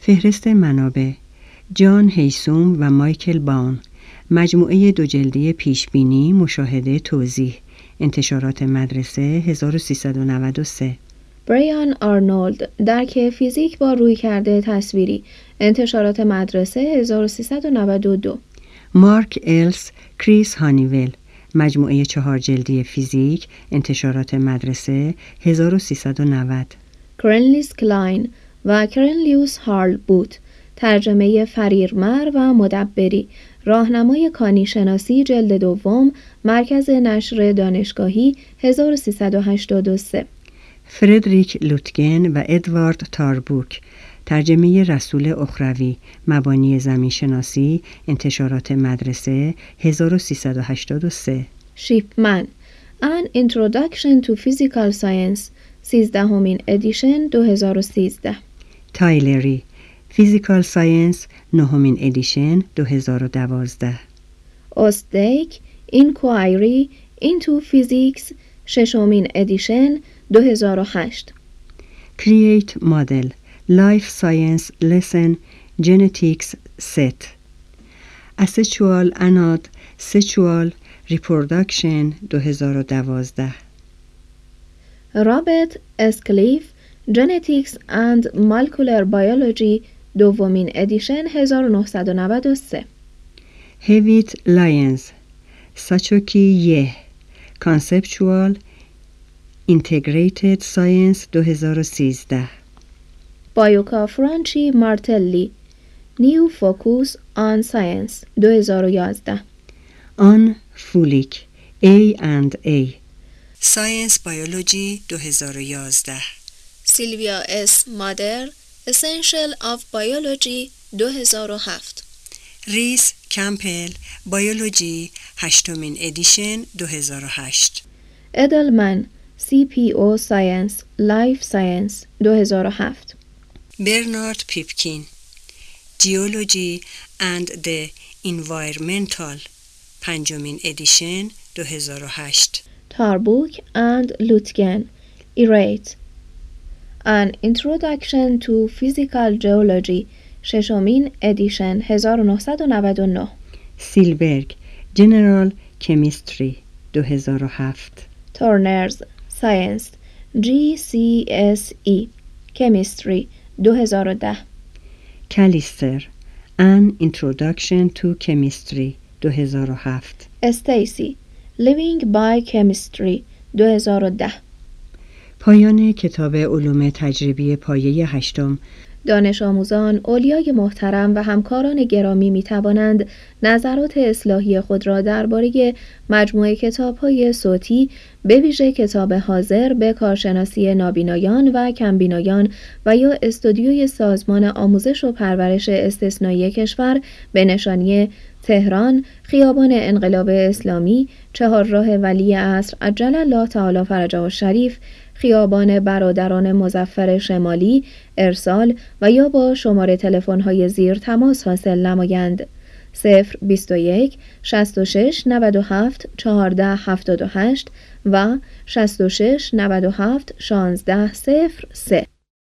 فهرست منابع: جان هیسوم و مایکل باون، مجموعه 2 جلدی پیشبینی، مشاهده، توضیح، انتشارات مدرسه 1393. بریان آرنولد، درک فیزیک با رویکرد تصویری، انتشارات مدرسه 1392. مارک الس، کریس هانیول، مجموعه 4 جلدی فیزیک، انتشارات مدرسه 1390. کرنلیس کلاین و کرنلیوس هارل بوت، ترجمه فریرمر و مدبری، راهنمای کانی شناسی، جلد دوم، مرکز نشر دانشگاهی 1383. فردریک لوتگن و ادوارد تاربوک، ترجمه رسول اخروی، مبانی زمین شناسی، انتشارات مدرسه 1383. شیپمن، An Introduction to Physical Science، 13مین ادیشن 2013. تایلری، فیزیکال ساینس، 9مین ادیشن 2012. اوستیک، Inquiry into Physics، 6مین ادیشن 2008. کرییت مدل، لایف ساینس لسن جنتیکس ست. اسچوال اناد سچوال ریپرودکشن 2012. رابرت اسکلیف، Genetics and Molecular Biology، 2مین ادیشن 1993. هیویت لاینز، ساچوکی یه، کانسپچوال اینتگریتد ساینس 2013. بایوکا فرانچی مارتلی، New Focus on Science، 2011. آن فولیک، A&A، ساینس بیولوژی 2011. سیلویا اس مادر، Essential of Biology، 2007. ریس کمپل، بیولوژی، 8مین ادیشن 2008. ادلمن، CPO Science، Life Science، 2007. برنارد پیپکین، جیولوژی and the Environmental، 5مین ادیشن 2008. تاربوک اند لوتگن، Erate، An Introduction to Physical Geology، 6مین ادیشن 1999. سیلبرگ، جنرال کمیستری 2007. تورنرز، ساینس، GCSE، Chemistry، 2010. کالیستر، An Introduction to Chemistry 2007. استیسی، Living by Chemistry، 2010. پایان کتاب علوم تجریبی پایه 8. دانش آموزان، اولیای محترم و همکاران گرامی می توانند نظرات اصلاحی خود را درباره مجموعه کتاب‌های صوتی به ویژه کتاب حاضر به کارشناسی نابینایان و کمبینایان و یا استودیوی سازمان آموزش و پرورش استثنایی کشور به نشانی تهران، خیابان انقلاب اسلامی، چهارراه ولی عصر عجل الله تعالی فرجه الشریف، خیابان برادران مظفر شمالی ارسال و یا با شماره تلفن‌های زیر تماس حاصل نمایند: 021 66 97 14 78 و 66 97 16 03.